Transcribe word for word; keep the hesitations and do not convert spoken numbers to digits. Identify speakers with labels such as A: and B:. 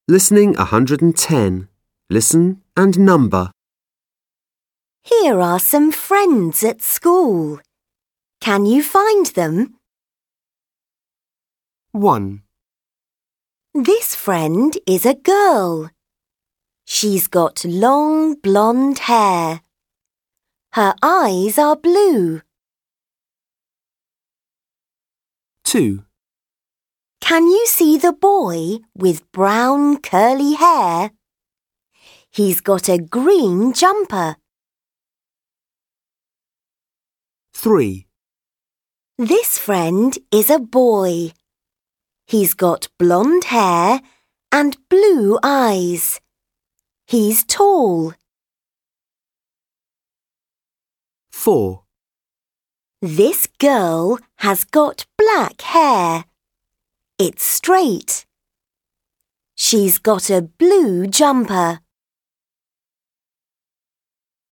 A: Listening one hundred ten. Listen and number.
B: Here are some friends at school. Can you find them?
A: one,
B: This friend is a girl. She's got long blonde hair. Her eyes are blue.
A: two,
B: Can you see the boy with brown curly hair? He's got a green jumper.
A: three,
B: This friend is a boy. He's got blonde hair and blue eyes. He's tall.
A: four,
B: This girl has got black hair. It's straight. She's got a blue jumper.